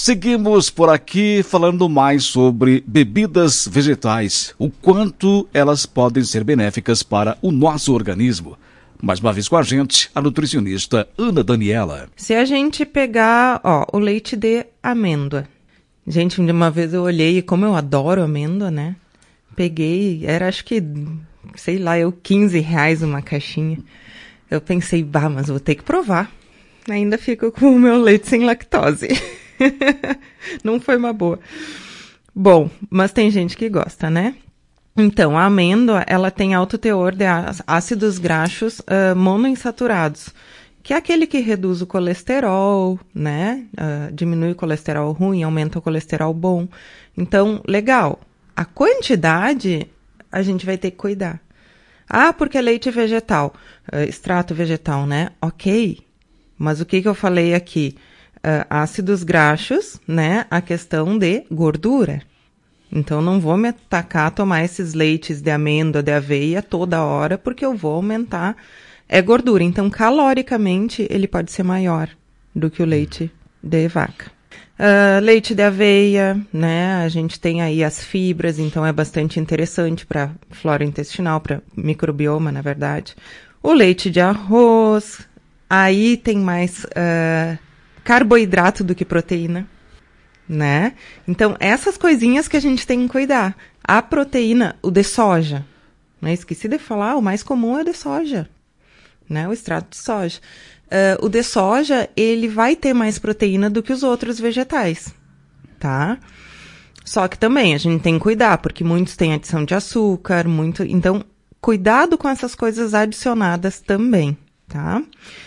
Seguimos por aqui falando mais sobre bebidas vegetais, o quanto elas podem ser benéficas para o nosso organismo. Mais uma vez com a gente, a nutricionista Ana Daniela. Se a gente pegar, o leite de amêndoa. Gente, uma vez eu olhei, e como eu adoro amêndoa, né? Peguei, era acho que, sei lá, R$15 uma caixinha. Eu pensei, mas vou ter que provar. Ainda fico com o meu leite sem lactose. Não foi uma boa. Bom, mas tem gente que gosta, né? Então, a amêndoa, ela tem alto teor de ácidos graxos monoinsaturados, que é aquele que reduz o colesterol, né? Diminui o colesterol ruim, aumenta o colesterol bom. Então, legal. A quantidade, a gente vai ter que cuidar. Porque é leite vegetal, extrato vegetal, né? Ok. Mas o que eu falei aqui? Ácidos graxos, né? A questão de gordura. Então, não vou me atacar a tomar esses leites de amêndoa, de aveia toda hora, porque eu vou aumentar gordura. Então, caloricamente, ele pode ser maior do que o leite de vaca. Leite de aveia, né? A gente tem aí as fibras, então é bastante interessante para flora intestinal, para microbioma, na verdade. O leite de arroz, aí tem mais carboidrato do que proteína, né? Então, essas coisinhas que a gente tem que cuidar. A proteína, o de soja, né? Esqueci de falar, o mais comum é o de soja, né? O extrato de soja. O de soja, ele vai ter mais proteína do que os outros vegetais, tá? Só que também a gente tem que cuidar, porque muitos têm adição de açúcar, então, cuidado com essas coisas adicionadas também, tá?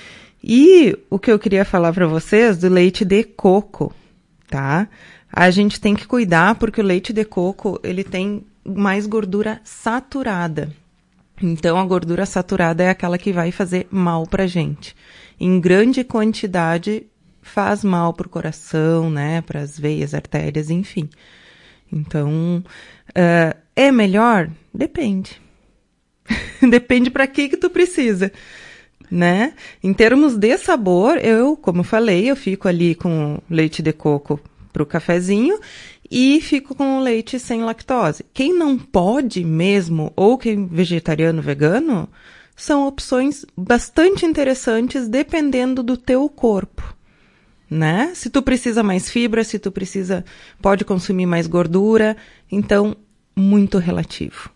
E o que eu queria falar para vocês do leite de coco, tá? A gente tem que cuidar porque o leite de coco, ele tem mais gordura saturada. Então, a gordura saturada é aquela que vai fazer mal pra gente. Em grande quantidade, faz mal pro coração, né? Pras veias, artérias, enfim. Então, é melhor? Depende. Depende pra que tu precisa, né? Em termos de sabor, como eu falei, eu fico ali com leite de coco pro cafezinho e fico com leite sem lactose. Quem não pode mesmo, ou quem é vegetariano, vegano, são opções bastante interessantes dependendo do teu corpo, né? Se tu precisa mais fibra, se tu pode consumir mais gordura, então, muito relativo.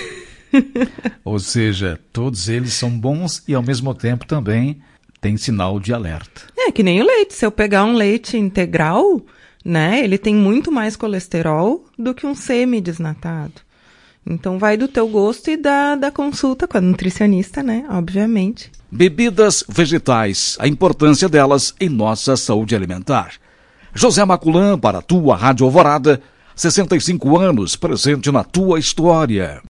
Ou seja, todos eles são bons e ao mesmo tempo também tem sinal de alerta. É que nem o leite. Se eu pegar um leite integral, né, ele tem muito mais colesterol do que um semi-desnatado. Então vai do teu gosto e da consulta com a nutricionista, né, obviamente. Bebidas vegetais, a importância delas em nossa saúde alimentar. José Maculã para a tua Rádio Alvorada, 65 anos presente na tua história.